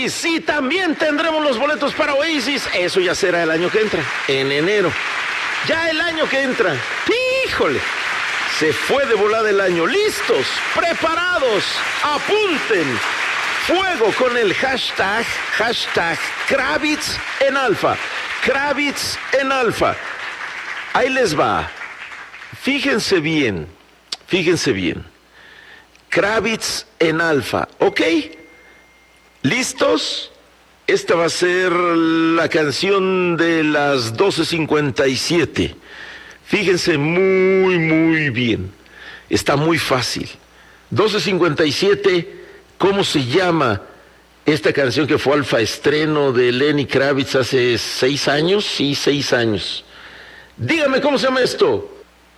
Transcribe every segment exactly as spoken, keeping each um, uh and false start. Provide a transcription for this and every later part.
Oasis, y también tendremos los boletos para Oasis. Eso ya será el año que entra, en enero. Ya el año que entra. ¡Híjole! Se fue de volada el año. ¿Listos? ¿Preparados? Apunten. Fuego con el hashtag, hashtag Kravitz en alfa. Kravitz en alfa. Ahí les va. Fíjense bien, fíjense bien. Kravitz en alfa, ¿ok? ¿Listos? Esta va a ser la canción de las doce cincuenta y siete. Fíjense muy, muy bien. Está muy fácil. doce cincuenta y siete, ¿cómo se llama esta canción que fue alfa estreno de Lenny Kravitz hace seis años? Sí, seis años. Dígame cómo se llama esto.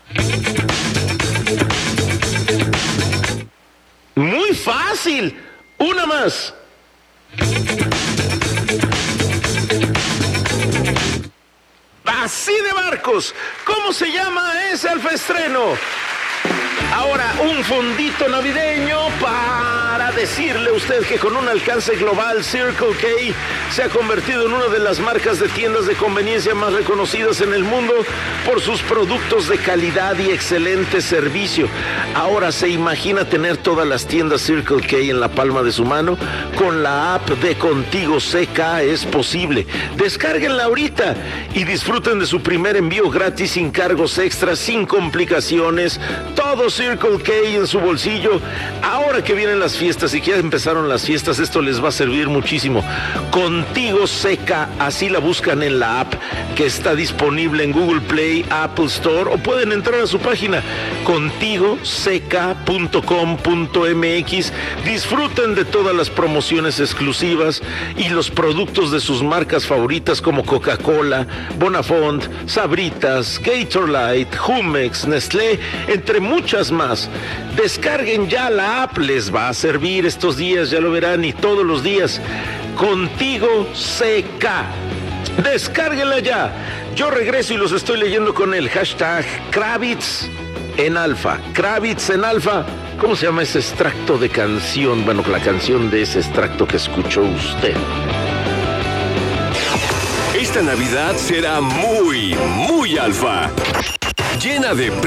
Muy fácil. Una más. Así de barcos. ¿Cómo se llama ese alfa estreno? Ahora, un fondito navideño para decirle a usted que con un alcance global, Circle K se ha convertido en una de las marcas de tiendas de conveniencia más reconocidas en el mundo por sus productos de calidad y excelente servicio. Ahora, ¿se imagina tener todas las tiendas Circle K en la palma de su mano? Con la app de Contigo C K es posible. Descárguenla ahorita y disfruten de su primer envío gratis sin cargos extras, sin complicaciones. Todos Circle K en su bolsillo. Ahora que vienen las fiestas y que ya empezaron las fiestas, esto les va a servir muchísimo. Contigo C K, así la buscan en la app que está disponible en Google Play, Apple Store, o pueden entrar a su página contigo c k punto com punto m x. Disfruten de todas las promociones exclusivas y los productos de sus marcas favoritas como Coca-Cola, Bonafont, Sabritas, Gatorade, Jumex, Nestlé, entre muchas más. Descarguen ya la app, les va a servir estos días, ya lo verán, y todos los días. Contigo C K. Descárguenla ya. Yo regreso y los estoy leyendo con el hashtag Kravitz en alfa. Kravitz en alfa. ¿Cómo se llama ese extracto de canción? Bueno, la canción de ese extracto que escuchó usted. Esta Navidad será muy, muy alfa. Llena de